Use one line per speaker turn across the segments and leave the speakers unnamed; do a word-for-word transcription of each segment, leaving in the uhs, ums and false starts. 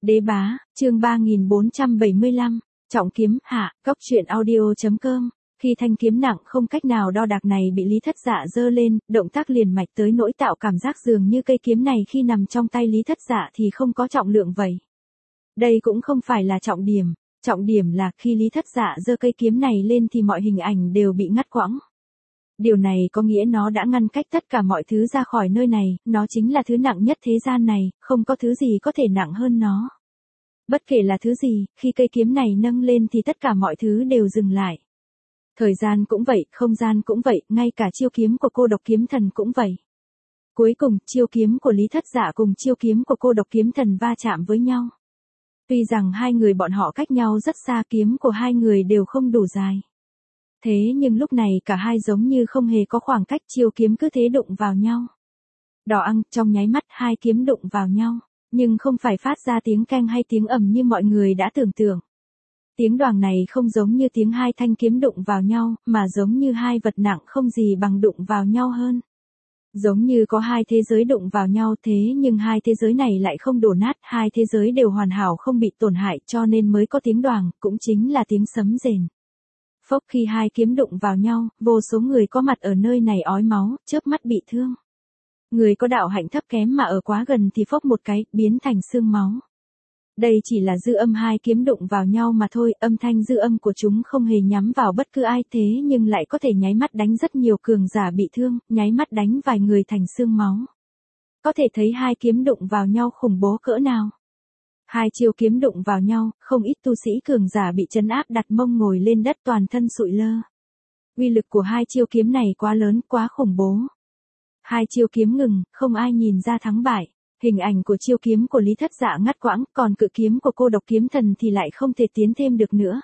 Đế bá, chương ba nghìn bốn trăm bảy mươi lăm, trọng kiếm, hạ, cốc truyện audio.com. Khi thanh kiếm nặng không cách nào đo đạc này bị Lý Thất Dạ giơ lên, động tác liền mạch tới nỗi tạo cảm giác dường như cây kiếm này khi nằm trong tay Lý Thất Dạ thì không có trọng lượng vậy. Đây cũng không phải là trọng điểm, trọng điểm là khi Lý Thất Dạ giơ cây kiếm này lên thì mọi hình ảnh đều bị ngắt quãng. Điều này có nghĩa nó đã ngăn cách tất cả mọi thứ ra khỏi nơi này, nó chính là thứ nặng nhất thế gian này, không có thứ gì có thể nặng hơn nó. Bất kể là thứ gì, khi cây kiếm này nâng lên thì tất cả mọi thứ đều dừng lại. Thời gian cũng vậy, không gian cũng vậy, ngay cả chiêu kiếm của Cô Độc Kiếm Thần cũng vậy. Cuối cùng, chiêu kiếm của Lý Thất Dạ cùng chiêu kiếm của Cô Độc Kiếm Thần va chạm với nhau. Tuy rằng hai người bọn họ cách nhau rất xa, kiếm của hai người đều không đủ dài. Thế nhưng lúc này cả hai giống như không hề có khoảng cách, chiêu kiếm cứ thế đụng vào nhau. Đỏ ăng, trong nháy mắt hai kiếm đụng vào nhau, nhưng không phải phát ra tiếng keng hay tiếng ầm như mọi người đã tưởng tượng. Tiếng đoàng này không giống như tiếng hai thanh kiếm đụng vào nhau, mà giống như hai vật nặng không gì bằng đụng vào nhau hơn. Giống như có hai thế giới đụng vào nhau, thế nhưng hai thế giới này lại không đổ nát, hai thế giới đều hoàn hảo không bị tổn hại, cho nên mới có tiếng đoàng, cũng chính là tiếng sấm rền. Phốc, khi hai kiếm đụng vào nhau, vô số người có mặt ở nơi này ói máu, chớp mắt bị thương. Người có đạo hạnh thấp kém mà ở quá gần thì phốc một cái, biến thành xương máu. Đây chỉ là dư âm hai kiếm đụng vào nhau mà thôi, âm thanh dư âm của chúng không hề nhắm vào bất cứ ai, thế nhưng lại có thể nháy mắt đánh rất nhiều cường giả bị thương, nháy mắt đánh vài người thành xương máu. Có thể thấy hai kiếm đụng vào nhau khủng bố cỡ nào. Hai chiêu kiếm đụng vào nhau, không ít tu sĩ cường giả bị trấn áp đặt mông ngồi lên đất toàn thân sụi lơ. Uy lực của hai chiêu kiếm này quá lớn, quá khủng bố. Hai chiêu kiếm ngừng, không ai nhìn ra thắng bại. Hình ảnh của chiêu kiếm của Lý Thất Dạ ngắt quãng, còn cự kiếm của Cô Độc Kiếm Thần thì lại không thể tiến thêm được nữa.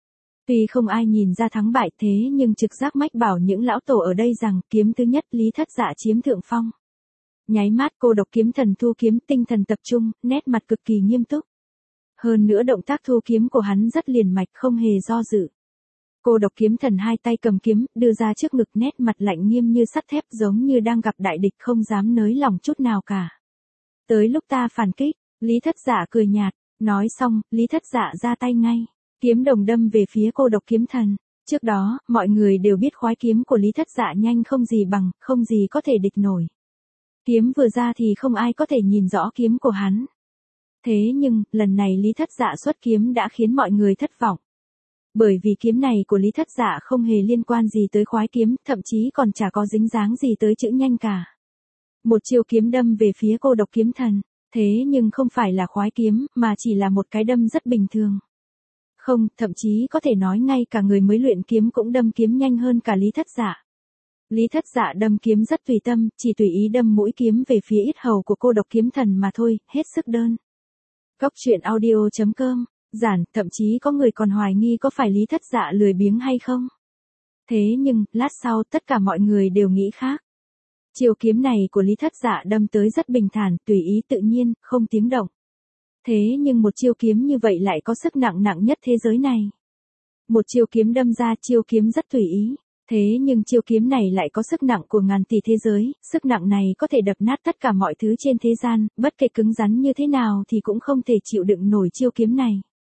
Tuy không ai nhìn ra thắng bại, thế nhưng trực giác mách bảo những lão tổ ở đây rằng kiếm thứ nhất Lý Thất Dạ chiếm thượng phong. Nháy mắt Cô Độc Kiếm Thần thu kiếm, tinh thần tập trung, nét mặt cực kỳ nghiêm túc. Hơn nữa động tác thu kiếm của hắn rất liền mạch, không hề do dự. Cô Độc Kiếm Thần hai tay cầm kiếm, đưa ra trước ngực, nét mặt lạnh nghiêm như sắt thép, giống như đang gặp đại địch, không dám nới lòng chút nào cả. Tới lúc ta phản kích, Lý Thất Dạ cười nhạt, nói xong, Lý Thất Dạ ra tay ngay, kiếm đồng đâm về phía Cô Độc Kiếm Thần. Trước đó, mọi người đều biết khoái kiếm của Lý Thất Dạ nhanh không gì bằng, không gì có thể địch nổi. Kiếm vừa ra thì không ai có thể nhìn rõ kiếm của hắn. Thế nhưng, lần này Lý Thất Dạ xuất kiếm đã khiến mọi người thất vọng. Bởi vì kiếm này của Lý Thất Dạ không hề liên quan gì tới khoái kiếm, thậm chí còn chả có dính dáng gì tới chữ nhanh cả. Một chiêu kiếm đâm về phía Cô Độc Kiếm Thần, thế nhưng không phải là khoái kiếm, mà chỉ là một cái đâm rất bình thường. Không, thậm chí có thể nói ngay cả người mới luyện kiếm cũng đâm kiếm nhanh hơn cả Lý Thất Dạ. Lý Thất Dạ đâm kiếm rất tùy tâm, chỉ tùy ý đâm mũi kiếm về phía yết hầu của Cô Độc Kiếm Thần mà thôi, hết sức đơn. Cốc truyện audio.com, giản, thậm chí có người còn hoài nghi có phải Lý Thất Dạ lười biếng hay không. Thế nhưng, lát sau tất cả mọi người đều nghĩ khác. Chiêu kiếm này của Lý Thất Dạ đâm tới rất bình thản, tùy ý tự nhiên, không tiếng động. Thế nhưng một chiêu kiếm như vậy lại có sức nặng nặng nhất thế giới này. Một chiêu kiếm đâm ra, chiêu kiếm rất tùy ý. Thế nhưng chiêu kiếm này lại có sức nặng của ngàn tỷ thế giới, sức nặng này có thể đập nát tất cả mọi thứ trên thế gian, bất kể cứng rắn như thế nào thì cũng không thể chịu đựng nổi chiêu kiếm này.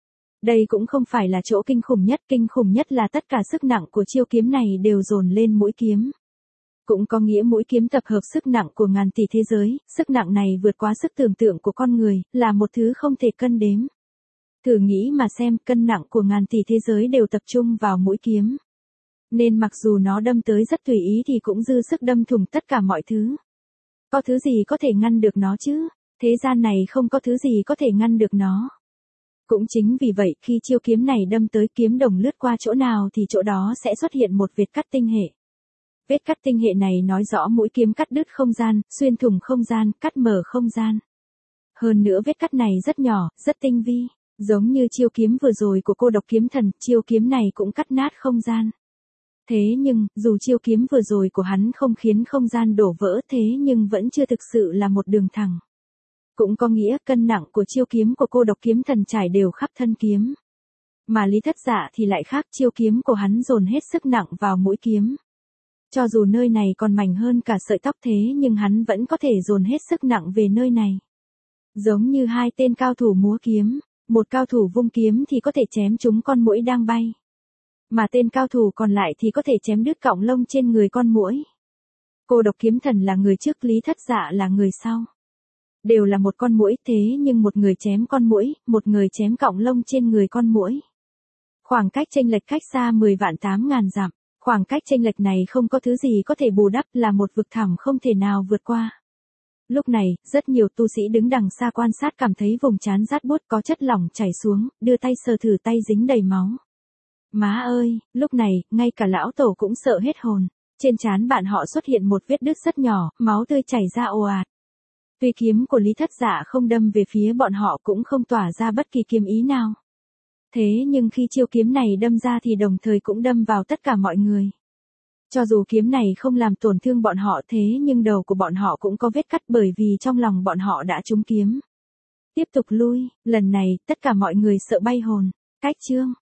Đây cũng không phải là chỗ kinh khủng nhất, kinh khủng nhất là tất cả sức nặng của chiêu kiếm này đều dồn lên mũi kiếm. Cũng có nghĩa mũi kiếm tập hợp sức nặng của ngàn tỷ thế giới, sức nặng này vượt quá sức tưởng tượng của con người, là một thứ không thể cân đếm. Thử nghĩ mà xem, cân nặng của ngàn tỷ thế giới đều tập trung vào mũi kiếm. Nên mặc dù nó đâm tới rất tùy ý thì cũng dư sức đâm thủng tất cả mọi thứ. Có thứ gì có thể ngăn được nó chứ? Thế gian này không có thứ gì có thể ngăn được nó. Cũng chính vì vậy, khi chiêu kiếm này đâm tới, kiếm đồng lướt qua chỗ nào thì chỗ đó sẽ xuất hiện một vết cắt tinh hệ. Vết cắt tinh hệ này nói rõ mũi kiếm cắt đứt không gian, xuyên thủng không gian, cắt mở không gian. Hơn nữa vết cắt này rất nhỏ, rất tinh vi, giống như chiêu kiếm vừa rồi của Cô Độc Kiếm Thần, chiêu kiếm này cũng cắt nát không gian. Thế nhưng, dù chiêu kiếm vừa rồi của hắn không khiến không gian đổ vỡ, thế nhưng vẫn chưa thực sự là một đường thẳng. Cũng có nghĩa cân nặng của chiêu kiếm của Cô Độc Kiếm Thần trải đều khắp thân kiếm. Mà Lý Thất Dạ thì lại khác, chiêu kiếm của hắn dồn hết sức nặng vào mũi kiếm. Cho dù nơi này còn mảnh hơn cả sợi tóc thế nhưng hắn vẫn có thể dồn hết sức nặng về nơi này. Giống như hai tên cao thủ múa kiếm, một cao thủ vung kiếm thì có thể chém trúng con muỗi đang bay. Mà tên cao thủ còn lại thì có thể chém đứt cọng lông trên người con muỗi. Cô độc kiếm thần là người trước, Lý Thất Dạ là người sau. Đều là một con muỗi, thế nhưng một người chém con muỗi, một người chém cọng lông trên người con muỗi. Khoảng cách chênh lệch cách xa mười vạn tám ngàn dặm, khoảng cách chênh lệch này không có thứ gì có thể bù đắp, là một vực thẳm không thể nào vượt qua. Lúc này, rất nhiều tu sĩ đứng đằng xa quan sát cảm thấy vùng trán rát buốt, có chất lỏng chảy xuống, đưa tay sờ thử tay dính đầy máu. Má ơi, lúc này, ngay cả lão tổ cũng sợ hết hồn. Trên trán bạn họ xuất hiện một vết đứt rất nhỏ, máu tươi chảy ra ồ ạt. Tuy kiếm của Lý Thất Dạ không đâm về phía bọn họ cũng không tỏa ra bất kỳ kiếm ý nào. Thế nhưng khi chiêu kiếm này đâm ra thì đồng thời cũng đâm vào tất cả mọi người. Cho dù kiếm này không làm tổn thương bọn họ, thế nhưng đầu của bọn họ cũng có vết cắt, bởi vì trong lòng bọn họ đã trúng kiếm. Tiếp tục lui, lần này tất cả mọi người sợ bay hồn. Cách chương